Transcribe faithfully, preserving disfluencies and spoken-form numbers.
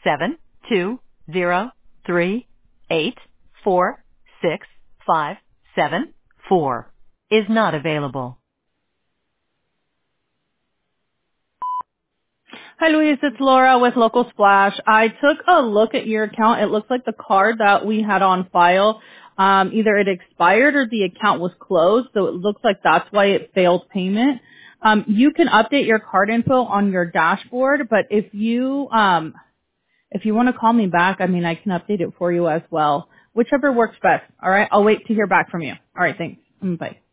seven two zero three eight four six five seven four is not available. Hi, Luis. It's Laura with Local Splash. I took a look at your account. It looks like the card that we had on file, um, either it expired or the account was closed, so it looks like that's why it failed payment. Um, you can update your card info on your dashboard, but if you um, if you want to call me back, I mean, I can update it for you as well. Whichever works best. All right. I'll wait to hear back from you. All right. Thanks. Mm, Bye.